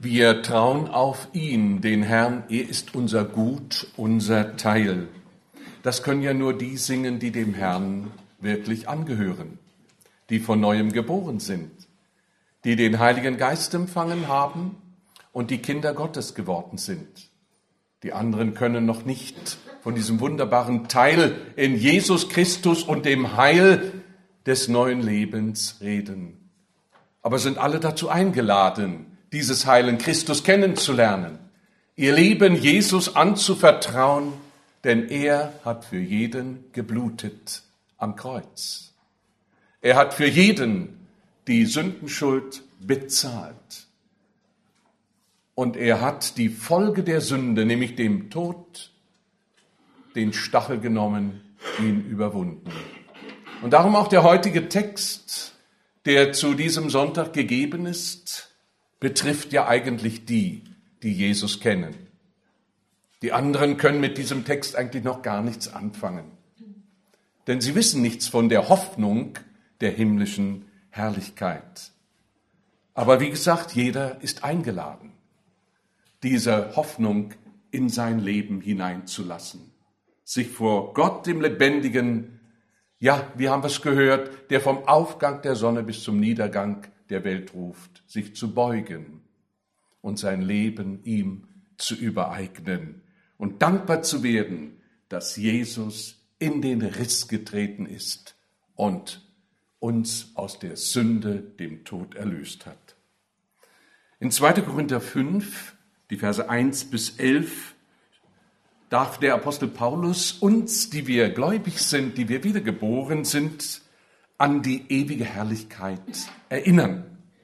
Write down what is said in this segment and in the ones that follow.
Wir trauen auf ihn, den Herrn. Er ist unser Gut, unser Teil. Das können ja nur die singen, die dem Herrn wirklich angehören, die von Neuem geboren sind, die den Heiligen Geist empfangen haben und die Kinder Gottes geworden sind. Die anderen können noch nicht von diesem wunderbaren Teil in Jesus Christus und dem Heil des neuen Lebens reden. Aber sind alle dazu eingeladen, dieses Heil in Christus kennenzulernen, ihr Leben Jesus anzuvertrauen, denn er hat für jeden geblutet am Kreuz. Er hat für jeden die Sündenschuld bezahlt. Und er hat die Folge der Sünde, nämlich dem Tod, den Stachel genommen, ihn überwunden. Und darum auch der heutige Text, der zu diesem Sonntag gegeben ist, betrifft ja eigentlich die Jesus kennen. Die anderen können mit diesem Text eigentlich noch gar nichts anfangen. Denn sie wissen nichts von der Hoffnung der himmlischen Herrlichkeit. Aber wie gesagt, jeder ist eingeladen, diese Hoffnung in sein Leben hineinzulassen. Sich vor Gott, dem Lebendigen, ja, wir haben es gehört, der vom Aufgang der Sonne bis zum Niedergang der Welt ruft, sich zu beugen und sein Leben ihm zu übereignen und dankbar zu werden, dass Jesus in den Riss getreten ist und uns aus der Sünde, dem Tod erlöst hat. In 2. Korinther 5, die Verse 1 bis 11, darf der Apostel Paulus uns, die wir gläubig sind, die wir wiedergeboren sind, an die ewige Herrlichkeit erinnern.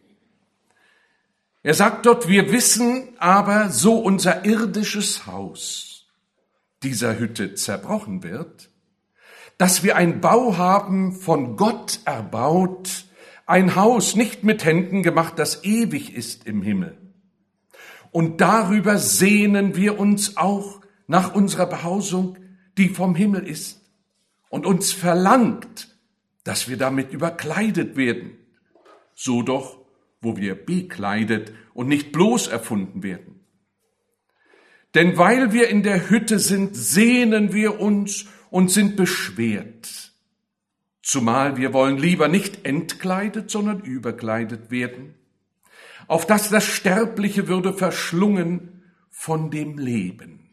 Er sagt dort, wir wissen aber, so unser irdisches Haus dieser Hütte zerbrochen wird, dass wir ein Bau haben, von Gott erbaut, ein Haus nicht mit Händen gemacht, das ewig ist im Himmel. Und darüber sehnen wir uns auch nach unserer Behausung, die vom Himmel ist und uns verlangt, dass wir damit überkleidet werden, so doch, wo wir bekleidet und nicht bloß erfunden werden. Denn weil wir in der Hütte sind, sehnen wir uns und sind beschwert, zumal wir wollen lieber nicht entkleidet, sondern überkleidet werden, auf dass das Sterbliche würde verschlungen von dem Leben.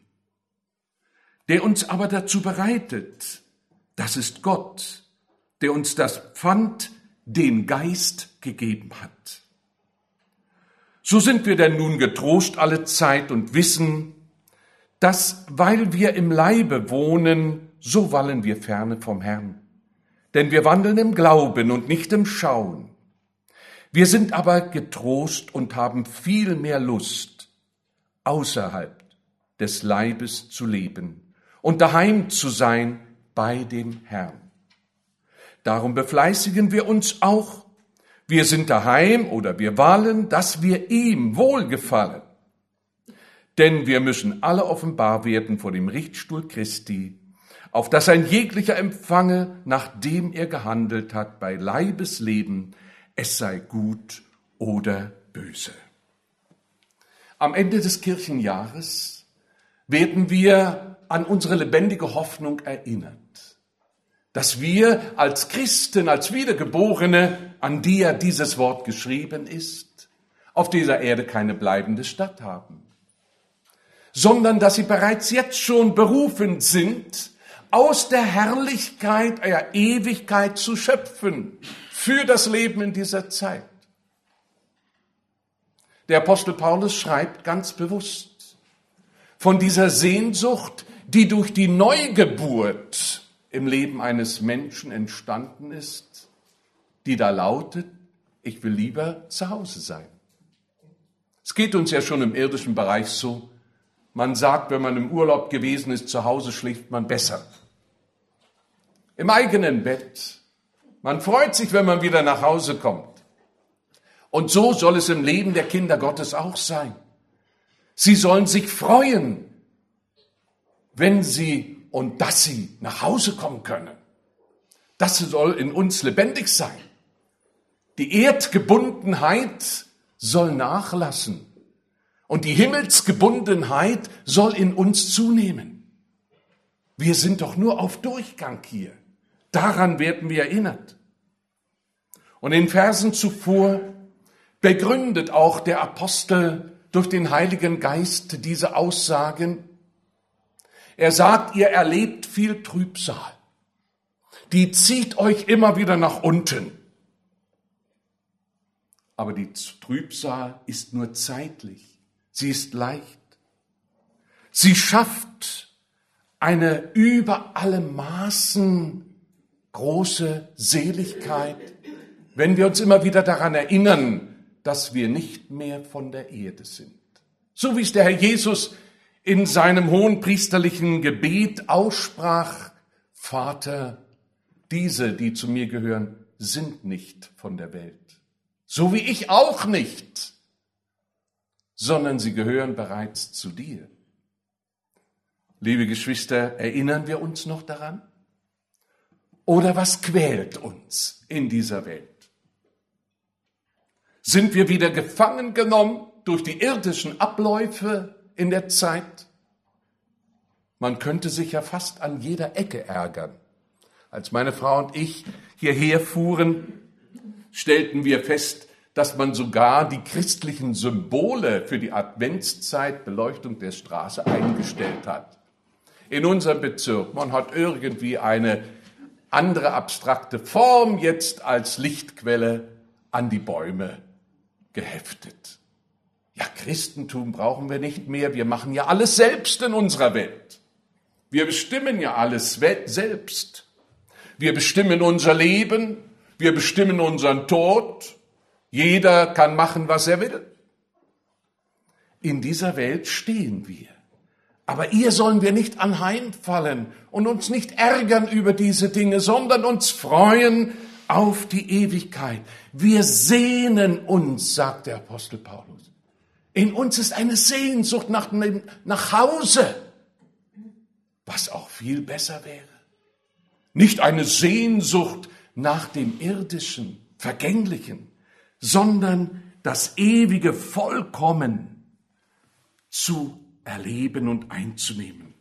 Der uns aber dazu bereitet, das ist Gott, der uns das Pfand, den Geist gegeben hat. So sind wir denn nun getrost alle Zeit und wissen, dass, weil wir im Leibe wohnen, so wallen wir ferne vom Herrn. Denn wir wandeln im Glauben und nicht im Schauen. Wir sind aber getrost und haben viel mehr Lust, außerhalb des Leibes zu leben und daheim zu sein bei dem Herrn. Darum befleißigen wir uns auch. Wir sind daheim oder wir wallen, dass wir ihm wohlgefallen. Denn wir müssen alle offenbar werden vor dem Richtstuhl Christi, auf dass ein jeglicher empfange, nachdem er gehandelt hat, bei Leibesleben, es sei gut oder böse. Am Ende des Kirchenjahres werden wir an unsere lebendige Hoffnung erinnert, dass wir als Christen, als Wiedergeborene, an die ja dieses Wort geschrieben ist, auf dieser Erde keine bleibende Stadt haben, sondern dass sie bereits jetzt schon berufen sind, aus der Herrlichkeit einer Ewigkeit zu schöpfen für das Leben in dieser Zeit. Der Apostel Paulus schreibt ganz bewusst von dieser Sehnsucht, die durch die Neugeburt im Leben eines Menschen entstanden ist, die da lautet, ich will lieber zu Hause sein. Es geht uns ja schon im irdischen Bereich so, man sagt, wenn man im Urlaub gewesen ist, zu Hause schläft man besser. Im eigenen Bett. Man freut sich, wenn man wieder nach Hause kommt. Und so soll es im Leben der Kinder Gottes auch sein. Sie sollen sich freuen, wenn sie und dass sie nach Hause kommen können. Das soll in uns lebendig sein. Die Erdgebundenheit soll nachlassen. Und die Himmelsgebundenheit soll in uns zunehmen. Wir sind doch nur auf Durchgang hier. Daran werden wir erinnert. Und in Versen zuvor begründet auch der Apostel durch den Heiligen Geist diese Aussagen. Er sagt, ihr erlebt viel Trübsal. Die zieht euch immer wieder nach unten. Aber die Trübsal ist nur zeitlich. Sie ist leicht. Sie schafft eine über alle Maßen große Seligkeit, wenn wir uns immer wieder daran erinnern, dass wir nicht mehr von der Erde sind. So wie es der Herr Jesus in seinem hohenpriesterlichen Gebet aussprach: Vater, diese, die zu mir gehören, sind nicht von der Welt. So wie ich auch nicht, sondern sie gehören bereits zu dir. Liebe Geschwister, erinnern wir uns noch daran? Oder was quält uns in dieser Welt? Sind wir wieder gefangen genommen durch die irdischen Abläufe in der Zeit? Man könnte sich ja fast an jeder Ecke ärgern. Als meine Frau und ich hierher fuhren, stellten wir fest, dass man sogar die christlichen Symbole für die Adventszeit, Beleuchtung der Straße, eingestellt hat. In unserem Bezirk, man hat irgendwie eine andere abstrakte Form jetzt als Lichtquelle an die Bäume geheftet. Ja, Christentum brauchen wir nicht mehr, wir machen ja alles selbst in unserer Welt. Wir bestimmen ja alles selbst. Wir bestimmen unser Leben, wir bestimmen unseren Tod. Jeder kann machen, was er will. In dieser Welt stehen wir. Aber ihr sollen wir nicht anheimfallen und uns nicht ärgern über diese Dinge, sondern uns freuen auf die Ewigkeit. Wir sehnen uns, sagt der Apostel Paulus. In uns ist eine Sehnsucht nach Hause, was auch viel besser wäre. Nicht eine Sehnsucht nach dem Irdischen, Vergänglichen, sondern das ewige Vollkommen zu erleben und einzunehmen.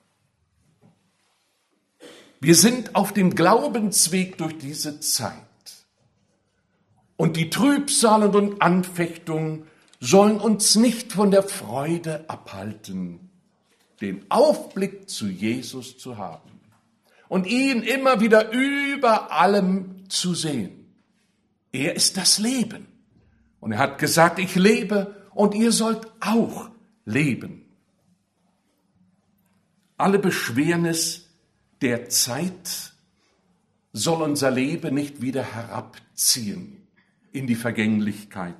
Wir sind auf dem Glaubensweg durch diese Zeit. Und die Trübsal und Anfechtungen sollen uns nicht von der Freude abhalten, den Aufblick zu Jesus zu haben und ihn immer wieder über allem zu sehen. Er ist das Leben. Und er hat gesagt, ich lebe und ihr sollt auch leben. Alle Beschwernis der Zeit soll unser Leben nicht wieder herabziehen in die Vergänglichkeit.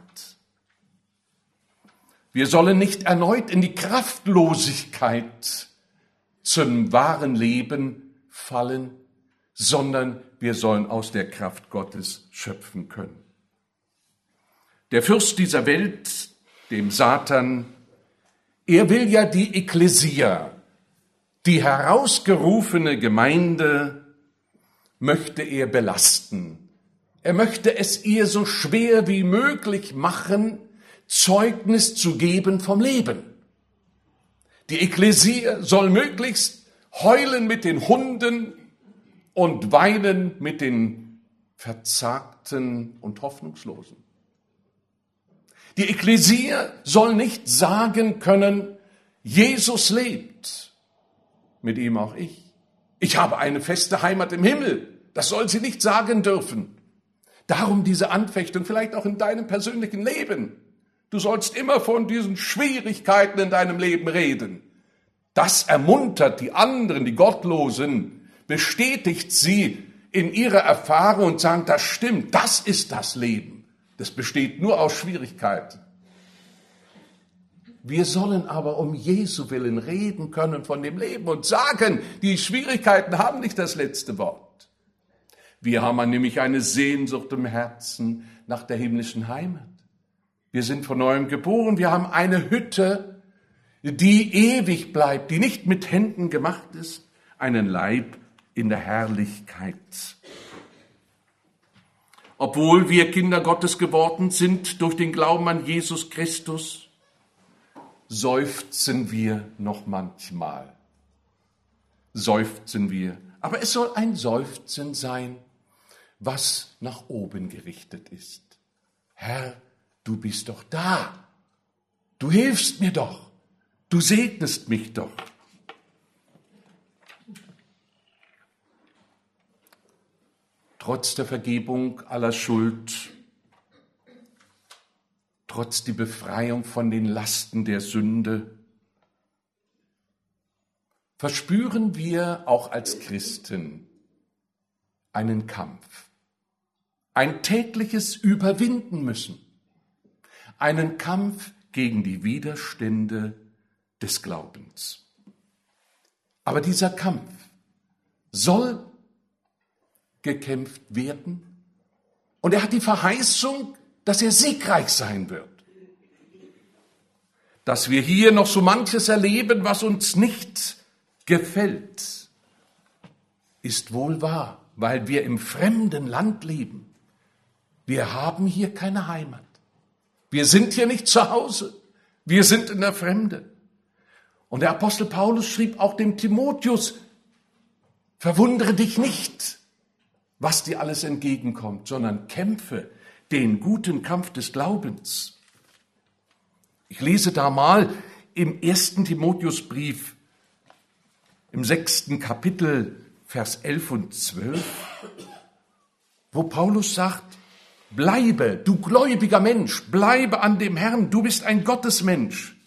Wir sollen nicht erneut in die Kraftlosigkeit zum wahren Leben fallen, sondern wir sollen aus der Kraft Gottes schöpfen können. Der Fürst dieser Welt, dem Satan, er will ja die Ekklesia, die herausgerufene Gemeinde, möchte er belasten. Er möchte es ihr so schwer wie möglich machen, Zeugnis zu geben vom Leben. Die Ekklesia soll möglichst heulen mit den Hunden und weinen mit den Verzagten und Hoffnungslosen. Die Ekklesia soll nicht sagen können, Jesus lebt, mit ihm auch ich. Ich habe eine feste Heimat im Himmel. Das soll sie nicht sagen dürfen. Darum diese Anfechtung, vielleicht auch in deinem persönlichen Leben. Du sollst immer von diesen Schwierigkeiten in deinem Leben reden. Das ermuntert die anderen, die Gottlosen, bestätigt sie in ihrer Erfahrung und sagt, das stimmt, das ist das Leben. Das besteht nur aus Schwierigkeiten. Wir sollen aber um Jesu Willen reden können von dem Leben und sagen, die Schwierigkeiten haben nicht das letzte Wort. Wir haben nämlich eine Sehnsucht im Herzen nach der himmlischen Heimat. Wir sind von neuem geboren, wir haben eine Hütte, die ewig bleibt, die nicht mit Händen gemacht ist, einen Leib in der Herrlichkeit. Obwohl wir Kinder Gottes geworden sind durch den Glauben an Jesus Christus, seufzen wir noch manchmal. Seufzen wir. Aber es soll ein Seufzen sein, was nach oben gerichtet ist. Herr, du bist doch da. Du hilfst mir doch. Du segnest mich doch. Trotz der Vergebung aller Schuld, trotz die Befreiung von den Lasten der Sünde, verspüren wir auch als Christen einen Kampf, ein tägliches Überwinden müssen, einen Kampf gegen die Widerstände des Glaubens. Aber dieser Kampf soll gekämpft werden und er hat die Verheißung, dass er siegreich sein wird. Dass wir hier noch so manches erleben, was uns nicht gefällt, ist wohl wahr, weil wir im fremden Land leben. Wir haben hier keine Heimat. Wir sind hier nicht zu Hause. Wir sind in der Fremde. Und der Apostel Paulus schrieb auch dem Timotheus, verwundere dich nicht, was dir alles entgegenkommt, sondern kämpfe den guten Kampf des Glaubens. Ich lese da mal im 1. Timotheusbrief, im 6. Kapitel, Vers 11 und 12, wo Paulus sagt, bleibe, du gläubiger Mensch, bleibe an dem Herrn, du bist ein Gottesmensch.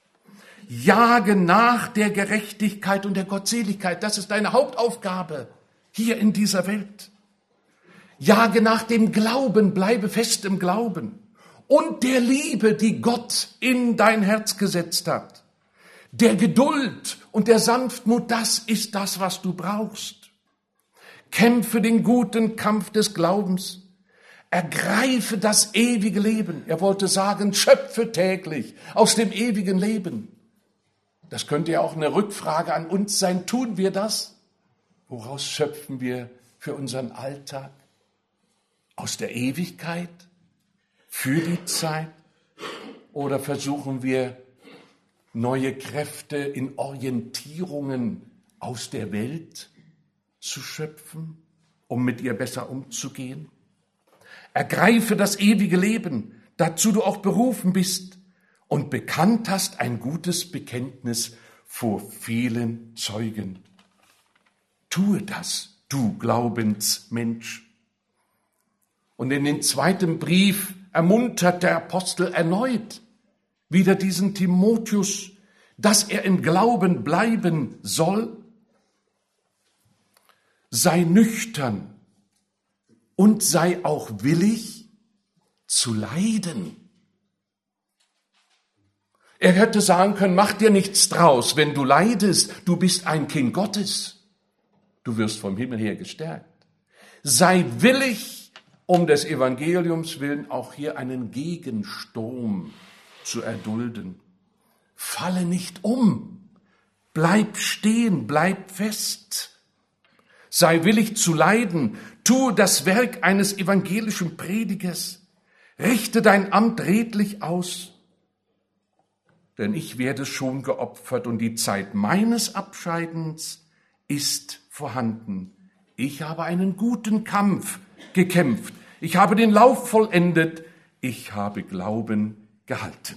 Jage nach der Gerechtigkeit und der Gottseligkeit, das ist deine Hauptaufgabe hier in dieser Welt. Jage nach dem Glauben, bleibe fest im Glauben und der Liebe, die Gott in dein Herz gesetzt hat. Der Geduld und der Sanftmut, das ist das, was du brauchst. Kämpfe den guten Kampf des Glaubens. Ergreife das ewige Leben. Er wollte sagen, schöpfe täglich aus dem ewigen Leben. Das könnte ja auch eine Rückfrage an uns sein. Tun wir das? Woraus schöpfen wir für unseren Alltag? Aus der Ewigkeit? Für die Zeit? Oder versuchen wir, neue Kräfte in Orientierungen aus der Welt zu schöpfen, um mit ihr besser umzugehen? Ergreife das ewige Leben, dazu du auch berufen bist und bekannt hast ein gutes Bekenntnis vor vielen Zeugen. Tue das, du Glaubensmensch. Und in den 2. Brief ermuntert der Apostel erneut wieder diesen Timotheus, dass er im Glauben bleiben soll. Sei nüchtern und sei auch willig zu leiden. Er hätte sagen können, mach dir nichts draus, wenn du leidest, du bist ein Kind Gottes. Du wirst vom Himmel her gestärkt. Sei willig, um des Evangeliums willen auch hier einen Gegensturm zu erdulden. Falle nicht um, bleib stehen, bleib fest. Sei willig zu leiden, tue das Werk eines evangelischen Predigers, richte dein Amt redlich aus, denn ich werde schon geopfert und die Zeit meines Abscheidens ist vorhanden. Ich habe einen guten Kampf gekämpft, ich habe den Lauf vollendet, ich habe Glauben gehalten.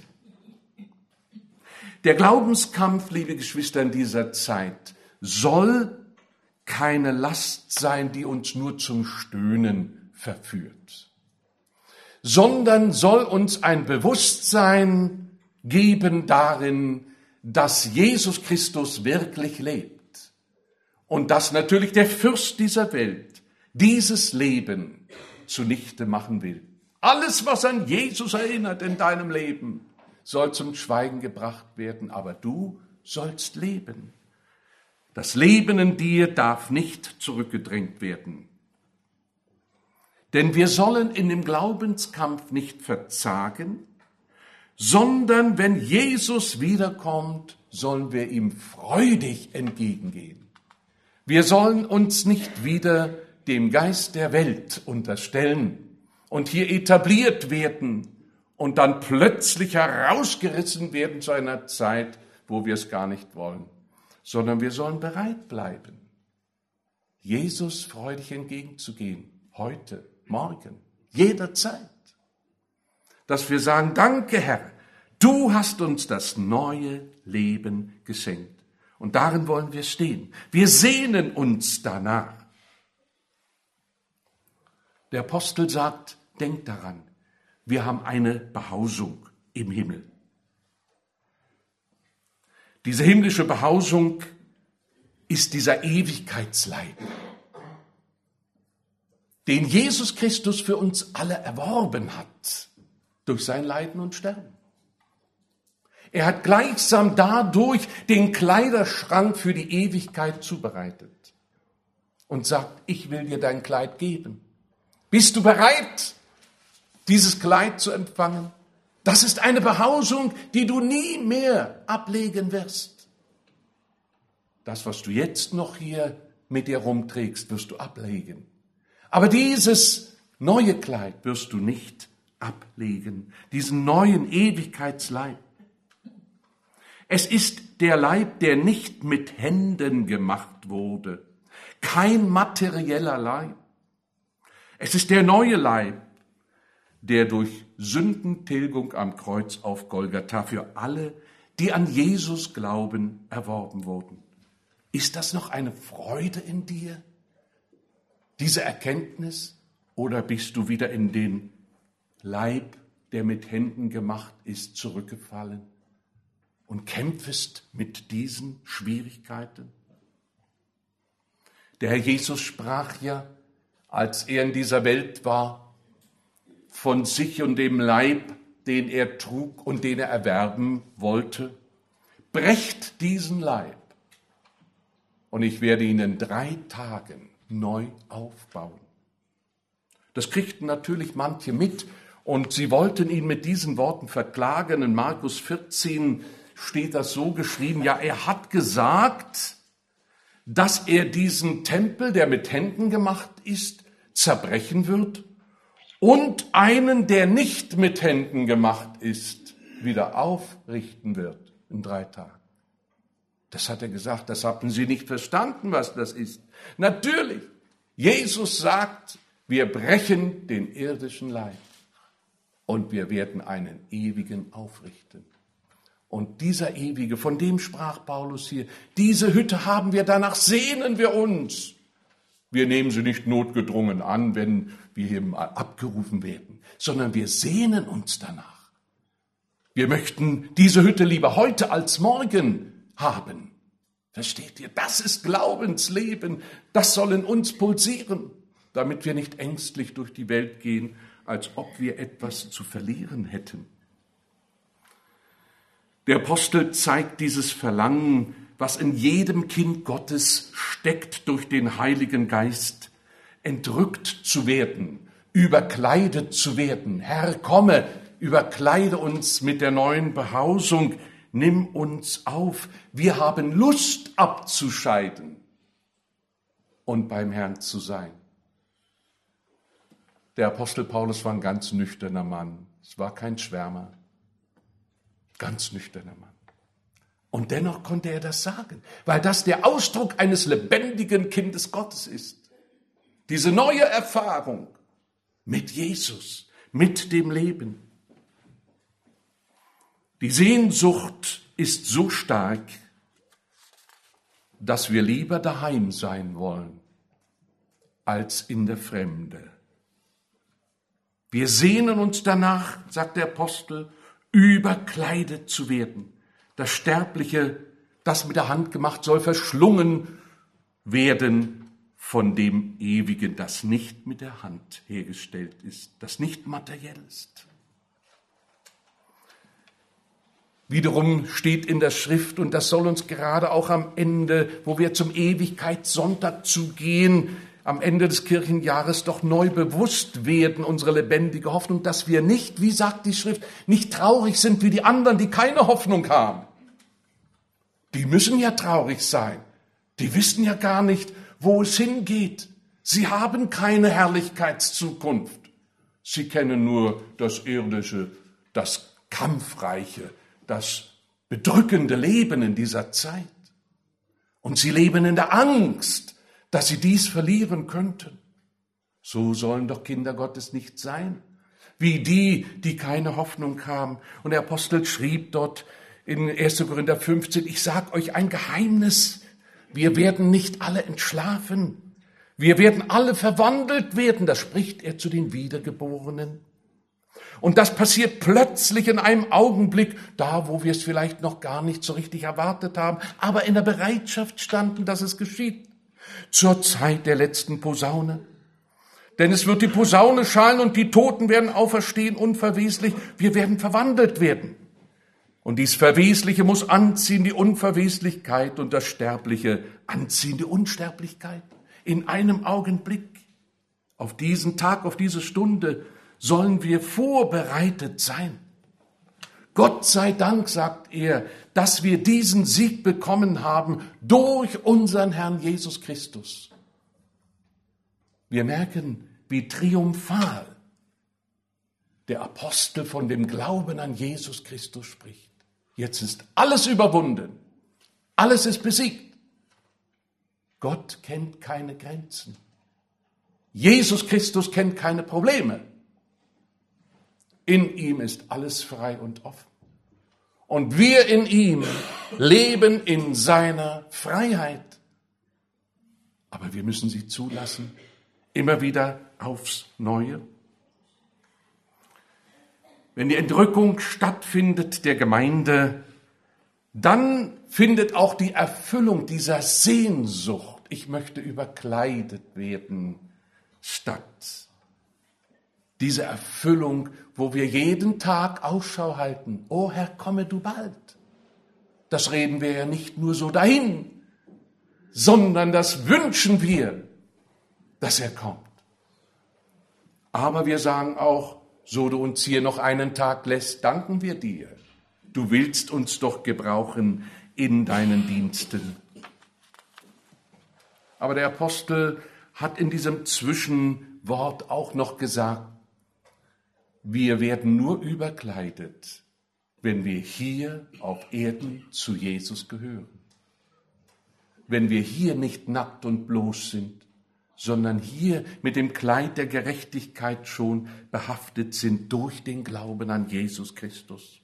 Der Glaubenskampf, liebe Geschwister, in dieser Zeit soll keine Last sein, die uns nur zum Stöhnen verführt, sondern soll uns ein Bewusstsein geben darin, dass Jesus Christus wirklich lebt und dass natürlich der Fürst dieser Welt dieses Leben zunichte machen will. Alles, was an Jesus erinnert in deinem Leben, soll zum Schweigen gebracht werden, aber du sollst leben. Das Leben in dir darf nicht zurückgedrängt werden. Denn wir sollen in dem Glaubenskampf nicht verzagen, sondern wenn Jesus wiederkommt, sollen wir ihm freudig entgegengehen. Wir sollen uns nicht wieder dem Geist der Welt unterstellen und hier etabliert werden und dann plötzlich herausgerissen werden zu einer Zeit, wo wir es gar nicht wollen, sondern wir sollen bereit bleiben, Jesus freudig entgegenzugehen, heute, morgen, jederzeit. Dass wir sagen, danke Herr, du hast uns das neue Leben geschenkt. Und darin wollen wir stehen. Wir sehnen uns danach. Der Apostel sagt, denkt daran, wir haben eine Behausung im Himmel. Diese himmlische Behausung ist dieser Ewigkeitsleib, den Jesus Christus für uns alle erworben hat, durch sein Leiden und Sterben. Er hat gleichsam dadurch den Kleiderschrank für die Ewigkeit zubereitet und sagt, ich will dir dein Kleid geben. Bist du bereit, dieses Kleid zu empfangen? Das ist eine Behausung, die du nie mehr ablegen wirst. Das, was du jetzt noch hier mit dir rumträgst, wirst du ablegen. Aber dieses neue Kleid wirst du nicht ablegen, diesen neuen Ewigkeitsleib. Es ist der Leib, der nicht mit Händen gemacht wurde, kein materieller Leib. Es ist der neue Leib, der durch Sündentilgung am Kreuz auf Golgatha für alle, die an Jesus glauben, erworben wurden. Ist das noch eine Freude in dir, diese Erkenntnis, oder bist du wieder in den Leib, der mit Händen gemacht ist, zurückgefallen und kämpfest mit diesen Schwierigkeiten? Der Herr Jesus sprach ja, als er in dieser Welt war, von sich und dem Leib, den er trug und den er erwerben wollte. Brecht diesen Leib und ich werde ihn in 3 Tagen neu aufbauen. Das kriegten natürlich manche mit und sie wollten ihn mit diesen Worten verklagen. In Markus 14 steht das so geschrieben, ja, er hat gesagt, dass er diesen Tempel, der mit Händen gemacht ist, zerbrechen wird und einen, der nicht mit Händen gemacht ist, wieder aufrichten wird in 3 Tagen. Das hat er gesagt, das hatten sie nicht verstanden, was das ist. Natürlich, Jesus sagt, wir brechen den irdischen Leib und wir werden einen ewigen aufrichten. Und dieser ewige, von dem sprach Paulus hier, diese Hütte haben wir, danach sehnen wir uns. Wir nehmen sie nicht notgedrungen an, wenn wir hier mal abgerufen werden, sondern wir sehnen uns danach. Wir möchten diese Hütte lieber heute als morgen haben. Versteht ihr? Das ist Glaubensleben. Das soll in uns pulsieren, damit wir nicht ängstlich durch die Welt gehen, als ob wir etwas zu verlieren hätten. Der Apostel zeigt dieses Verlangen, was in jedem Kind Gottes steckt, durch den Heiligen Geist, entrückt zu werden, überkleidet zu werden. Herr, komme, überkleide uns mit der neuen Behausung, nimm uns auf. Wir haben Lust abzuscheiden und beim Herrn zu sein. Der Apostel Paulus war ein ganz nüchterner Mann. Es war kein Schwärmer. Ganz nüchterner Mann. Und dennoch konnte er das sagen, weil das der Ausdruck eines lebendigen Kindes Gottes ist. Diese neue Erfahrung mit Jesus, mit dem Leben. Die Sehnsucht ist so stark, dass wir lieber daheim sein wollen, als in der Fremde. Wir sehnen uns danach, sagt der Apostel, überkleidet zu werden. Das Sterbliche, das mit der Hand gemacht, soll verschlungen werden von dem Ewigen, das nicht mit der Hand hergestellt ist, das nicht materiell ist. Wiederum steht in der Schrift, und das soll uns gerade auch am Ende, wo wir zum Ewigkeitssonntag zugehen, am Ende des Kirchenjahres doch neu bewusst werden, unsere lebendige Hoffnung, dass wir nicht, wie sagt die Schrift, nicht traurig sind wie die anderen, die keine Hoffnung haben. Die müssen ja traurig sein. Die wissen ja gar nicht, wo es hingeht. Sie haben keine Herrlichkeitszukunft. Sie kennen nur das Irdische, das kampfreiche, das bedrückende Leben in dieser Zeit. Und sie leben in der Angst, dass sie dies verlieren könnten. So sollen doch Kinder Gottes nicht sein, wie die, die keine Hoffnung haben. Und der Apostel schrieb dort in 1. Korinther 15, ich sage euch ein Geheimnis, wir werden nicht alle entschlafen, wir werden alle verwandelt werden, das spricht er zu den Wiedergeborenen. Und das passiert plötzlich in einem Augenblick, da wo wir es vielleicht noch gar nicht so richtig erwartet haben, aber in der Bereitschaft standen, dass es geschieht. Zur Zeit der letzten Posaune. Denn es wird die Posaune schallen und die Toten werden auferstehen unverweslich. Wir werden verwandelt werden. Und dies Verwesliche muss anziehen die Unverweslichkeit und das Sterbliche anziehen die Unsterblichkeit. In einem Augenblick. Auf diesen Tag, auf diese Stunde sollen wir vorbereitet sein. Gott sei Dank, sagt er, dass wir diesen Sieg bekommen haben durch unseren Herrn Jesus Christus. Wir merken, wie triumphal der Apostel von dem Glauben an Jesus Christus spricht. Jetzt ist alles überwunden. Alles ist besiegt. Gott kennt keine Grenzen. Jesus Christus kennt keine Probleme. In ihm ist alles frei und offen. Und wir in ihm leben in seiner Freiheit. Aber wir müssen sie zulassen, immer wieder aufs Neue. Wenn die Entrückung stattfindet der Gemeinde, dann findet auch die Erfüllung dieser Sehnsucht, ich möchte überkleidet werden, statt. Diese Erfüllung, wo wir jeden Tag Ausschau halten. O Herr, komme du bald. Das reden wir ja nicht nur so dahin, sondern das wünschen wir, dass er kommt. Aber wir sagen auch, so du uns hier noch einen Tag lässt, danken wir dir. Du willst uns doch gebrauchen in deinen Diensten. Aber der Apostel hat in diesem Zwischenwort auch noch gesagt, wir werden nur überkleidet, wenn wir hier auf Erden zu Jesus gehören. Wenn wir hier nicht nackt und bloß sind, sondern hier mit dem Kleid der Gerechtigkeit schon behaftet sind durch den Glauben an Jesus Christus.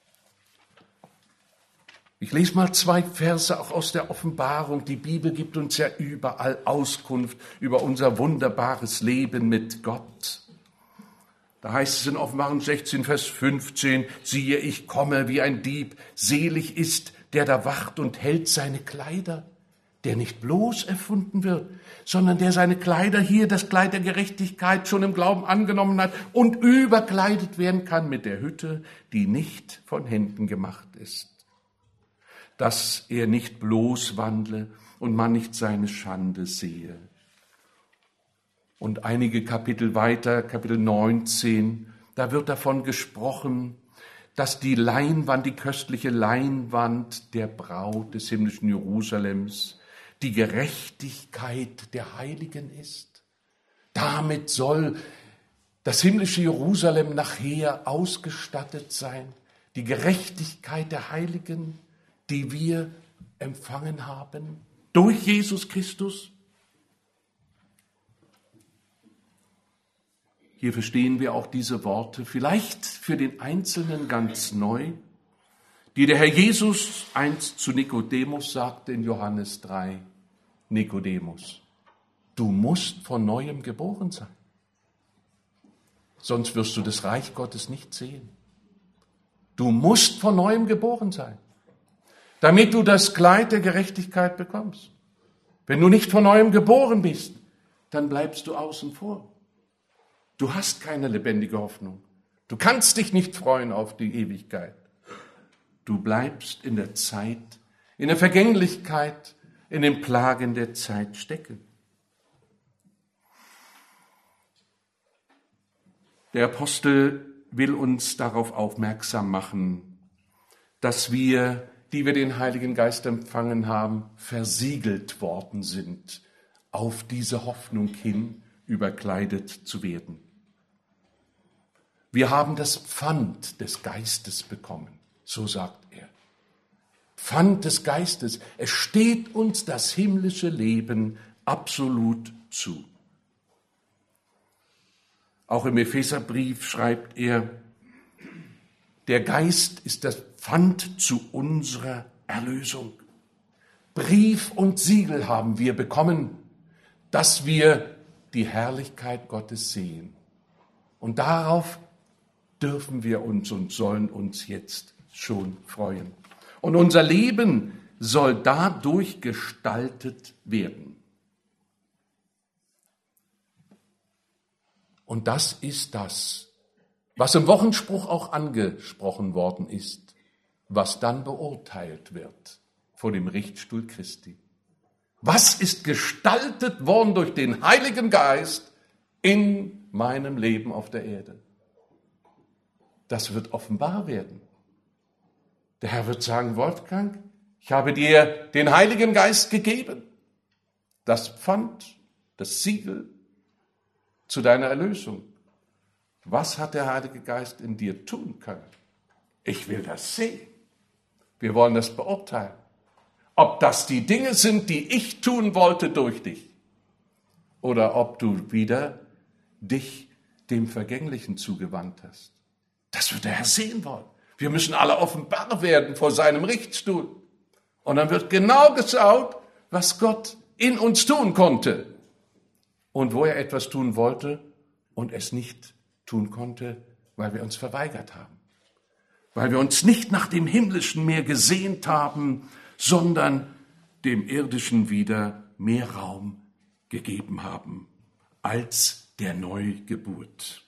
Ich lese mal 2 Verse auch aus der Offenbarung. Die Bibel gibt uns ja überall Auskunft über unser wunderbares Leben mit Gott. Da heißt es in Offenbarung 16, Vers 15, siehe, ich komme wie ein Dieb, selig ist, der da wacht und hält seine Kleider, der nicht bloß erfunden wird, sondern der seine Kleider hier, das Kleid der Gerechtigkeit, schon im Glauben angenommen hat und überkleidet werden kann mit der Hütte, die nicht von Händen gemacht ist. Dass er nicht bloß wandle und man nicht seine Schande sehe. Und einige Kapitel weiter, Kapitel 19, da wird davon gesprochen, dass die Leinwand, die köstliche Leinwand der Braut des himmlischen Jerusalems, die Gerechtigkeit der Heiligen ist. Damit soll das himmlische Jerusalem nachher ausgestattet sein. Die Gerechtigkeit der Heiligen, die wir empfangen haben durch Jesus Christus. Hier verstehen wir auch diese Worte, vielleicht für den Einzelnen ganz neu, die der Herr Jesus einst zu Nikodemus sagte in Johannes 3, Nikodemus, du musst von Neuem geboren sein, sonst wirst du das Reich Gottes nicht sehen. Du musst von Neuem geboren sein, damit du das Kleid der Gerechtigkeit bekommst. Wenn du nicht von Neuem geboren bist, dann bleibst du außen vor. Du hast keine lebendige Hoffnung. Du kannst dich nicht freuen auf die Ewigkeit. Du bleibst in der Zeit, in der Vergänglichkeit, in den Plagen der Zeit stecken. Der Apostel will uns darauf aufmerksam machen, dass wir, die wir den Heiligen Geist empfangen haben, versiegelt worden sind, auf diese Hoffnung hin überkleidet zu werden. Wir haben das Pfand des Geistes bekommen, so sagt er. Pfand des Geistes. Es steht uns das himmlische Leben absolut zu. Auch im Epheserbrief schreibt er, der Geist ist das Pfand zu unserer Erlösung. Brief und Siegel haben wir bekommen, dass wir die Herrlichkeit Gottes sehen. Und darauf dürfen wir uns und sollen uns jetzt schon freuen. Und unser Leben soll dadurch gestaltet werden. Und das ist das, was im Wochenspruch auch angesprochen worden ist, was dann beurteilt wird vor dem Richtstuhl Christi. Was ist gestaltet worden durch den Heiligen Geist in meinem Leben auf der Erde? Das wird offenbar werden. Der Herr wird sagen, Wolfgang, ich habe dir den Heiligen Geist gegeben, das Pfand, das Siegel zu deiner Erlösung. Was hat der Heilige Geist in dir tun können? Ich will das sehen. Wir wollen das beurteilen. Ob das die Dinge sind, die ich tun wollte durch dich, oder ob du wieder dich dem Vergänglichen zugewandt hast. Das wird der Herr sehen wollen. Wir müssen alle offenbar werden vor seinem Richtstuhl. Und dann wird genau geschaut, was Gott in uns tun konnte und wo er etwas tun wollte und es nicht tun konnte, weil wir uns verweigert haben. Weil wir uns nicht nach dem Himmlischen mehr gesehnt haben, sondern dem Irdischen wieder mehr Raum gegeben haben als der Neugeburt.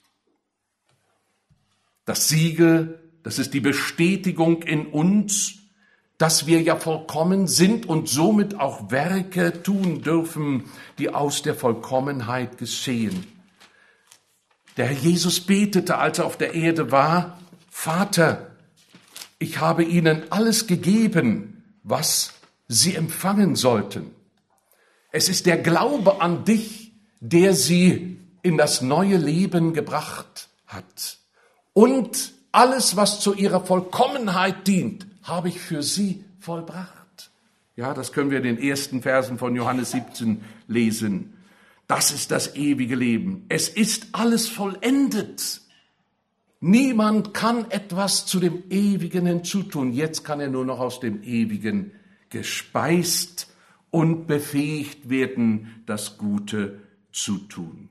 Das Siegel, das ist die Bestätigung in uns, dass wir ja vollkommen sind und somit auch Werke tun dürfen, die aus der Vollkommenheit geschehen. Der Herr Jesus betete, als er auf der Erde war, Vater, ich habe ihnen alles gegeben, was sie empfangen sollten. Es ist der Glaube an dich, der sie in das neue Leben gebracht hat. Und alles, was zu ihrer Vollkommenheit dient, habe ich für sie vollbracht. Ja, das können wir in den ersten Versen von Johannes 17 lesen. Das ist das ewige Leben. Es ist alles vollendet. Niemand kann etwas zu dem Ewigen hinzutun. Jetzt kann er nur noch aus dem Ewigen gespeist und befähigt werden, das Gute zu tun.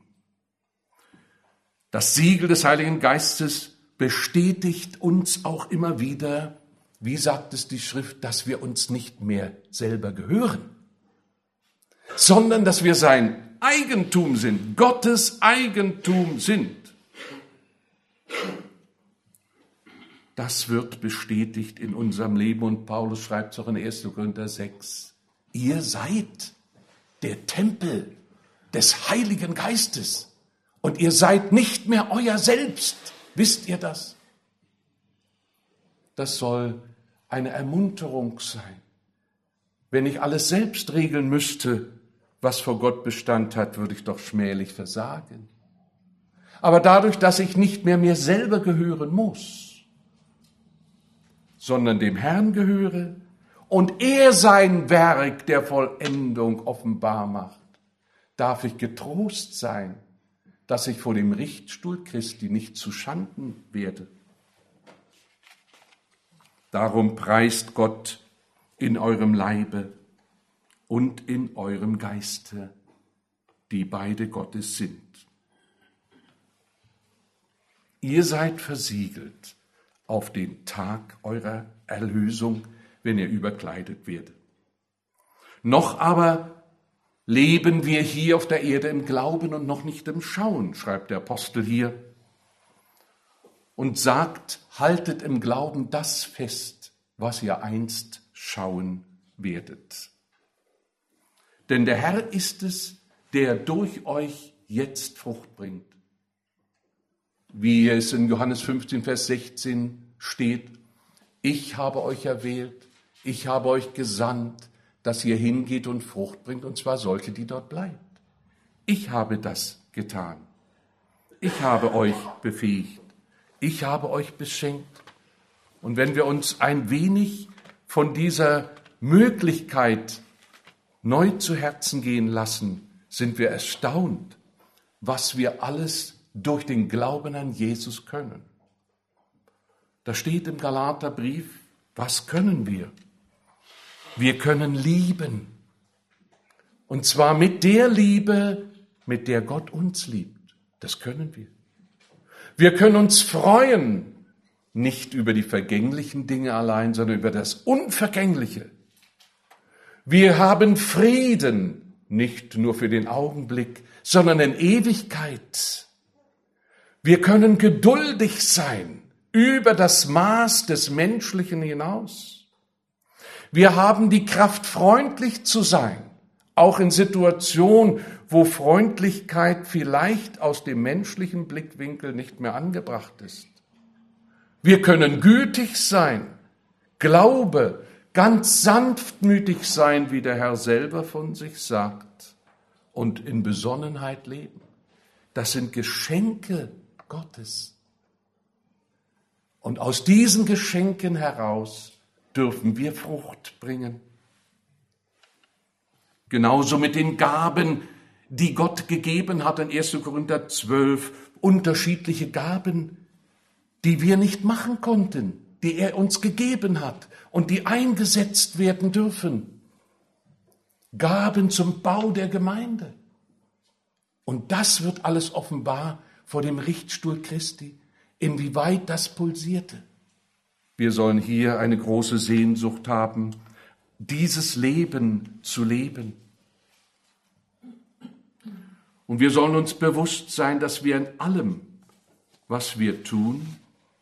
Das Siegel des Heiligen Geistes bestätigt uns auch immer wieder, wie sagt es die Schrift, dass wir uns nicht mehr selber gehören, sondern dass wir sein Eigentum sind, Gottes Eigentum sind. Das wird bestätigt in unserem Leben und Paulus schreibt es auch in 1. Korinther 6. Ihr seid der Tempel des Heiligen Geistes und ihr seid nicht mehr euer Selbst. Wisst ihr das? Das soll eine Ermunterung sein. Wenn ich alles selbst regeln müsste, was vor Gott Bestand hat, würde ich doch schmählich versagen. Aber dadurch, dass ich nicht mehr mir selber gehören muss, sondern dem Herrn gehöre und er sein Werk der Vollendung offenbar macht, darf ich getrost sein, dass ich vor dem Richtstuhl Christi nicht zu Schanden werde. Darum preist Gott in eurem Leibe und in eurem Geiste, die beide Gottes sind. Ihr seid versiegelt auf den Tag eurer Erlösung, wenn ihr überkleidet werdet. Noch aber leben wir hier auf der Erde im Glauben und noch nicht im Schauen, schreibt der Apostel hier, und sagt, haltet im Glauben das fest, was ihr einst schauen werdet. Denn der Herr ist es, der durch euch jetzt Frucht bringt. Wie es in Johannes 15, Vers 16 steht, ich habe euch erwählt, ich habe euch gesandt, dass ihr hingeht und Frucht bringt, und zwar solche, die dort bleibt. Ich habe das getan. Ich habe euch befähigt. Ich habe euch beschenkt. Und wenn wir uns ein wenig von dieser Möglichkeit neu zu Herzen gehen lassen, sind wir erstaunt, was wir alles durch den Glauben an Jesus können. Da steht im Galaterbrief, was können wir? Wir können lieben. Und zwar mit der Liebe, mit der Gott uns liebt. Das können wir. Wir können uns freuen, nicht über die vergänglichen Dinge allein, sondern über das Unvergängliche. Wir haben Frieden, nicht nur für den Augenblick, sondern in Ewigkeit. Wir können geduldig sein, über das Maß des Menschlichen hinaus. Wir haben die Kraft, freundlich zu sein, auch in Situationen, wo Freundlichkeit vielleicht aus dem menschlichen Blickwinkel nicht mehr angebracht ist. Wir können gütig sein, Glaube, ganz sanftmütig sein, wie der Herr selber von sich sagt, und in Besonnenheit leben. Das sind Geschenke Gottes. Und aus diesen Geschenken heraus dürfen wir Frucht bringen. Genauso mit den Gaben, die Gott gegeben hat in 1. Korinther 12, unterschiedliche Gaben, die wir nicht machen konnten, die er uns gegeben hat und die eingesetzt werden dürfen. Gaben zum Bau der Gemeinde. Und das wird alles offenbar vor dem Richtstuhl Christi, inwieweit das pulsierte. Wir sollen hier eine große Sehnsucht haben, dieses Leben zu leben. Und wir sollen uns bewusst sein, dass wir in allem, was wir tun,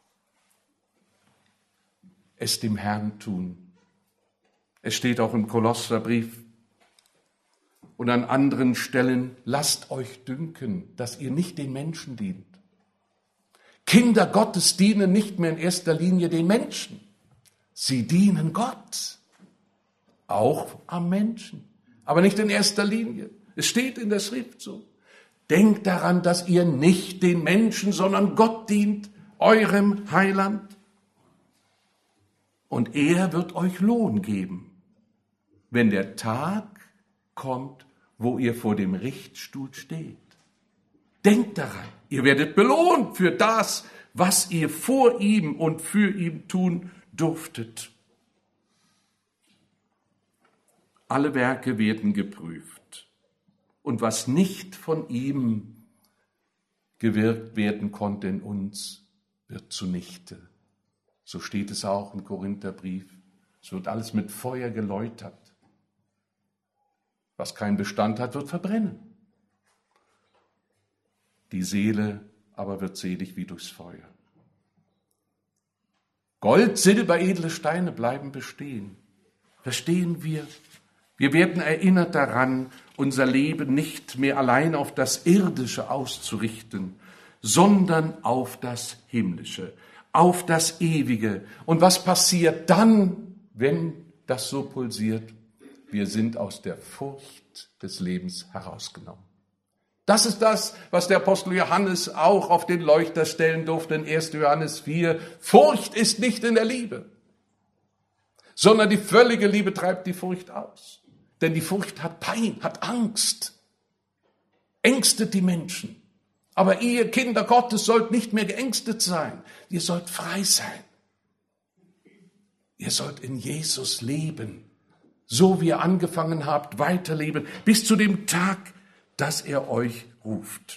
es dem Herrn tun. Es steht auch im Kolosserbrief und an anderen Stellen, lasst euch dünken, dass ihr nicht den Menschen dient. Kinder Gottes dienen nicht mehr in erster Linie den Menschen. Sie dienen Gott. Auch am Menschen. Aber nicht in erster Linie. Es steht in der Schrift so. Denkt daran, dass ihr nicht den Menschen, sondern Gott dient, eurem Heiland. Und er wird euch Lohn geben, wenn der Tag kommt, wo ihr vor dem Richtstuhl steht. Denkt daran, ihr werdet belohnt für das, was ihr vor ihm und für ihn tun durftet. Alle Werke werden geprüft. Und was nicht von ihm gewirkt werden konnte in uns, wird zunichte. So steht es auch im Korintherbrief. Es wird alles mit Feuer geläutert. Was keinen Bestand hat, wird verbrennen. Die Seele aber wird selig wie durchs Feuer. Gold, Silber, edle Steine bleiben bestehen. Verstehen wir? Wir werden erinnert daran, unser Leben nicht mehr allein auf das Irdische auszurichten, sondern auf das Himmlische, auf das Ewige. Und was passiert dann, wenn das so pulsiert? Wir sind aus der Furcht des Lebens herausgenommen. Das ist das, was der Apostel Johannes auch auf den Leuchter stellen durfte in 1. Johannes 4. Furcht ist nicht in der Liebe, sondern die völlige Liebe treibt die Furcht aus. Denn die Furcht hat Pein, hat Angst, ängstet die Menschen. Aber ihr Kinder Gottes sollt nicht mehr geängstet sein. Ihr sollt frei sein. Ihr sollt in Jesus leben, so wie ihr angefangen habt, weiterleben, bis zu dem Tag, dass er euch ruft.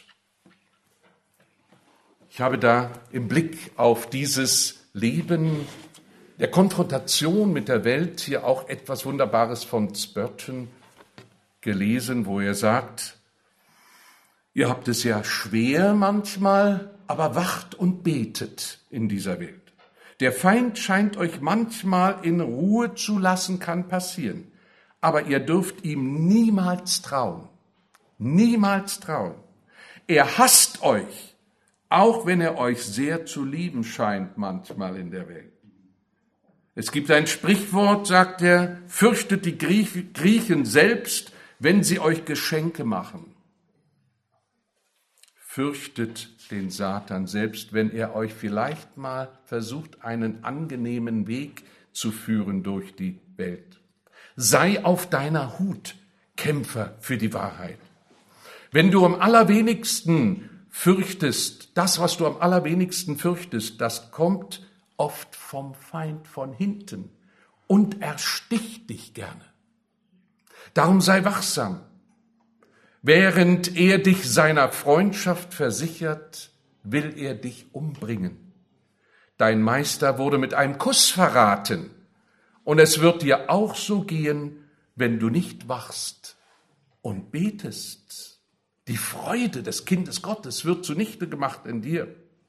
Ich habe da im Blick auf dieses Leben der Konfrontation mit der Welt hier auch etwas Wunderbares von Spurgeon gelesen, wo er sagt, ihr habt es ja schwer manchmal, aber wacht und betet in dieser Welt. Der Feind scheint euch manchmal in Ruhe zu lassen, kann passieren, aber ihr dürft ihm niemals trauen. Niemals trauen. Er hasst euch, auch wenn er euch sehr zu lieben scheint manchmal in der Welt. Es gibt ein Sprichwort, sagt er, fürchtet die Griechen selbst, wenn sie euch Geschenke machen. Fürchtet den Satan, selbst wenn er euch vielleicht mal versucht, einen angenehmen Weg zu führen durch die Welt. Sei auf deiner Hut, Kämpfer für die Wahrheit. Wenn du am allerwenigsten fürchtest, das, was du am allerwenigsten fürchtest, das kommt oft vom Feind von hinten und ersticht dich gerne. Darum sei wachsam. Während er dich seiner Freundschaft versichert, will er dich umbringen. Dein Meister wurde mit einem Kuss verraten, und es wird dir auch so gehen, wenn du nicht wachst und betest. Die Freude des Kindes Gottes wird zunichte gemacht in dir.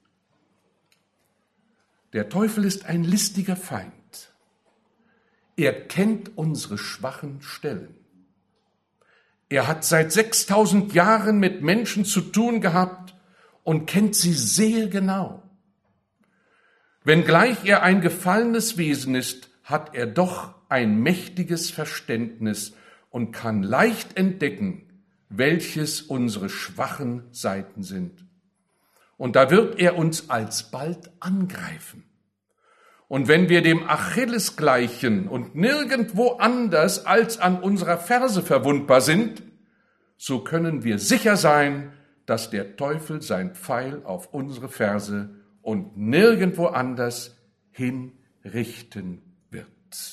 Der Teufel ist ein listiger Feind. Er kennt unsere schwachen Stellen. Er hat seit 6000 Jahren mit Menschen zu tun gehabt und kennt sie sehr genau. Wenngleich er ein gefallenes Wesen ist, hat er doch ein mächtiges Verständnis und kann leicht entdecken, welches unsere schwachen Seiten sind. Und da wird er uns alsbald angreifen. Und wenn wir dem Achilles gleichen und nirgendwo anders als an unserer Ferse verwundbar sind, so können wir sicher sein, dass der Teufel sein Pfeil auf unsere Ferse und nirgendwo anders hinrichten wird.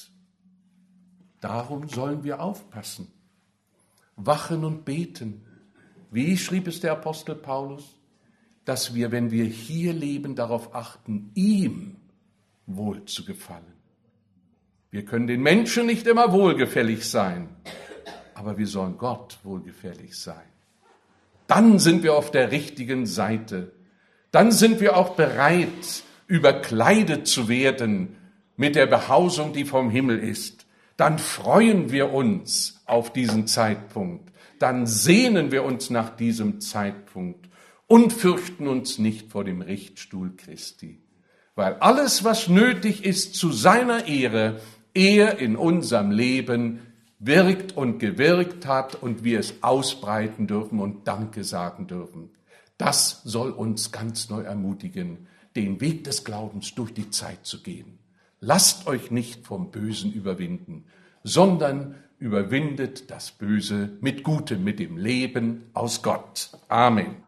Darum sollen wir aufpassen, wachen und beten. Wie schrieb es der Apostel Paulus? Dass wir, wenn wir hier leben, darauf achten, ihm wohl zu gefallen. Wir können den Menschen nicht immer wohlgefällig sein, aber wir sollen Gott wohlgefällig sein. Dann sind wir auf der richtigen Seite. Dann sind wir auch bereit, überkleidet zu werden mit der Behausung, die vom Himmel ist. Dann freuen wir uns auf diesen Zeitpunkt. Dann sehnen wir uns nach diesem Zeitpunkt und fürchten uns nicht vor dem Richtstuhl Christi. Weil alles, was nötig ist zu seiner Ehre, er in unserem Leben wirkt und gewirkt hat und wir es ausbreiten dürfen und Danke sagen dürfen. Das soll uns ganz neu ermutigen, den Weg des Glaubens durch die Zeit zu gehen. Lasst euch nicht vom Bösen überwinden, sondern überwindet das Böse mit Gutem, mit dem Leben aus Gott. Amen.